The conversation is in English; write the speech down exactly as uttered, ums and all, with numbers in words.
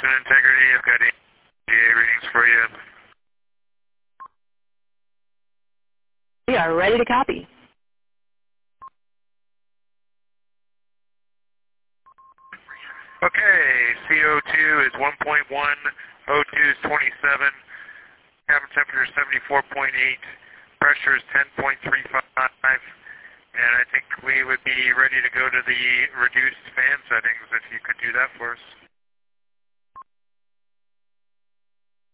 Houston Integrity, I've got A A readings for you. We are ready to copy. Okay, C O two is one point one, O two is twenty-seven, cabin temperature is seventy-four point eight, pressure is ten point three five, and I think we would be ready to go to the reduced fan settings if you could do that for us.